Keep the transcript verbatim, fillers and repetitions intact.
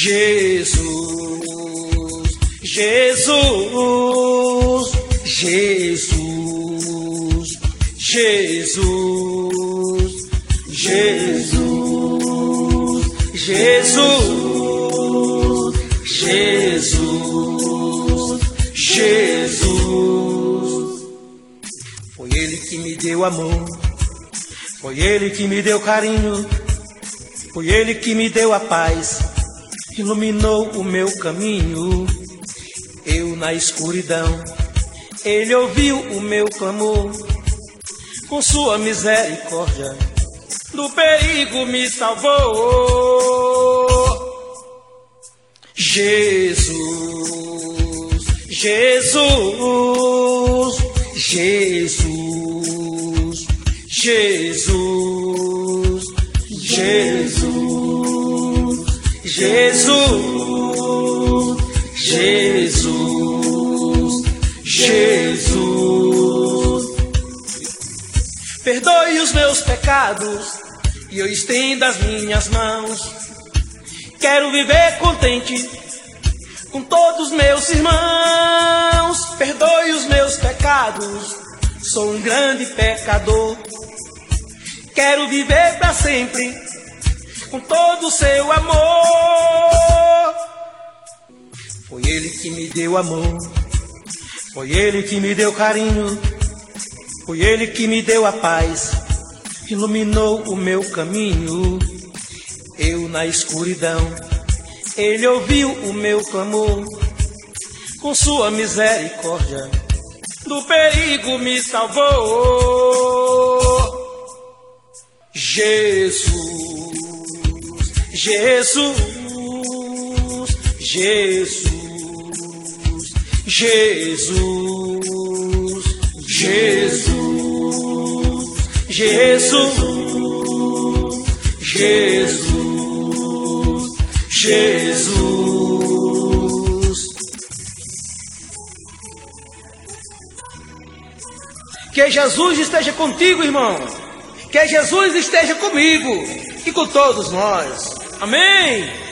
Jesus, Jesus, Jesus, Jesus, Jesus, Jesus, Jesus, Jesus. Foi Ele que me deu amor, foi Ele que me deu carinho, foi Ele que me deu a paz, iluminou o meu caminho. Eu na escuridão, Ele ouviu o meu clamor, com sua misericórdia, do perigo me salvou. Jesus, Jesus, Jesus, Jesus, Jesus, Jesus, Jesus, Jesus. Perdoe os meus pecados e eu estendo as minhas mãos. Quero viver contente com todos meus irmãos. Perdoe os meus pecados, sou um grande pecador. Quero viver para sempre com todo o seu amor. Foi Ele que me deu amor, foi Ele que me deu carinho, foi Ele que me deu a paz, iluminou o meu caminho. Eu na escuridão, Ele ouviu o meu clamor, com sua misericórdia, do perigo me salvou. Jesus, Jesus, Jesus, Jesus, Jesus, Jesus, Jesus, Jesus. Que Jesus esteja contigo, irmão. Que Jesus esteja comigo e com todos nós. Amém.